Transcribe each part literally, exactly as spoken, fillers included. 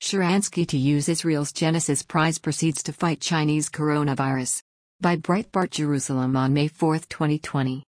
Sharansky to use Israel's Genesis Prize proceeds to fight Chinese coronavirus. By Breitbart Jerusalem on May fourth, twenty twenty.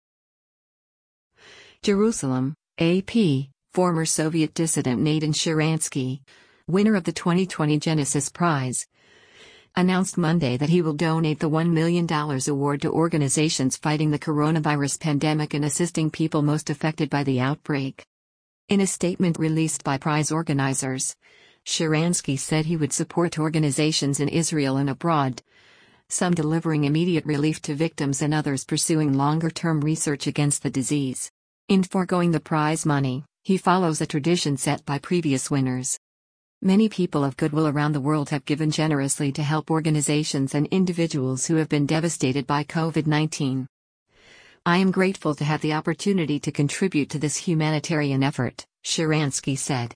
Jerusalem, A P, former Soviet dissident Natan Sharansky, winner of the twenty twenty Genesis Prize, announced Monday that he will donate the one million dollars award to organizations fighting the coronavirus pandemic and assisting people most affected by the outbreak. In a statement released by prize organizers, Sharansky said he would support organizations in Israel and abroad, some delivering immediate relief to victims and others pursuing longer-term research against the disease. In foregoing the prize money, he follows a tradition set by previous winners. Many people of goodwill around the world have given generously to help organizations and individuals who have been devastated by COVID nineteen. I am grateful to have the opportunity to contribute to this humanitarian effort, Sharansky said.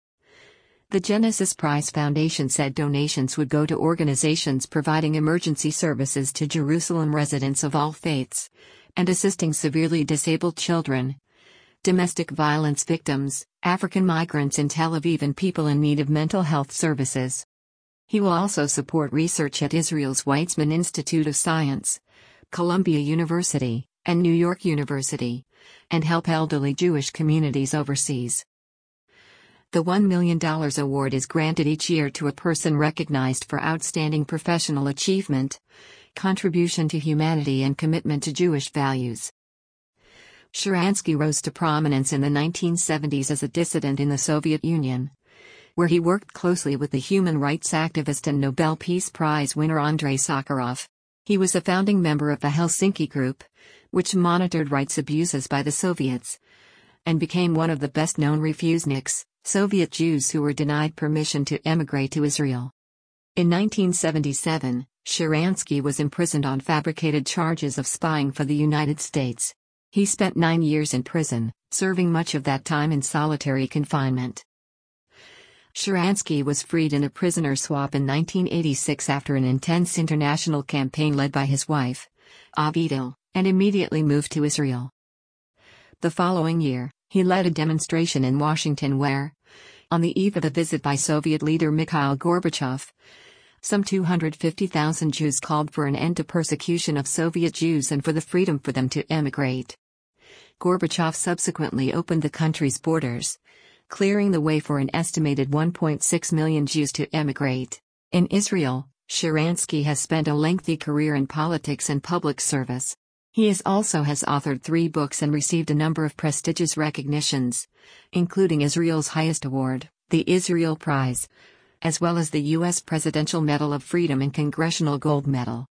The Genesis Prize Foundation said donations would go to organizations providing emergency services to Jerusalem residents of all faiths, and assisting severely disabled children, domestic violence victims, African migrants in Tel Aviv and people in need of mental health services. He will also support research at Israel's Weizmann Institute of Science, Columbia University, and New York University, and help elderly Jewish communities overseas. The one million dollars award is granted each year to a person recognized for outstanding professional achievement, contribution to humanity and commitment to Jewish values. Sharansky rose to prominence in the nineteen seventies as a dissident in the Soviet Union, where he worked closely with the human rights activist and Nobel Peace Prize winner Andrei Sakharov. He was a founding member of the Helsinki Group, which monitored rights abuses by the Soviets, and became one of the best-known refuseniks, Soviet Jews who were denied permission to emigrate to Israel. In nineteen seventy-seven, Sharansky was imprisoned on fabricated charges of spying for the United States. He spent nine years in prison, serving much of that time in solitary confinement. Sharansky was freed in a prisoner swap in nineteen eighty-six after an intense international campaign led by his wife, Avital, and immediately moved to Israel. The following year, he led a demonstration in Washington where, on the eve of a visit by Soviet leader Mikhail Gorbachev, some two hundred fifty thousand Jews called for an end to persecution of Soviet Jews and for the freedom for them to emigrate. Gorbachev subsequently opened the country's borders, clearing the way for an estimated one point six million Jews to emigrate. In Israel, Sharansky has spent a lengthy career in politics and public service. He is also has authored three books and received a number of prestigious recognitions, including Israel's highest award, the Israel Prize, as well as the U S Presidential Medal of Freedom and Congressional Gold Medal.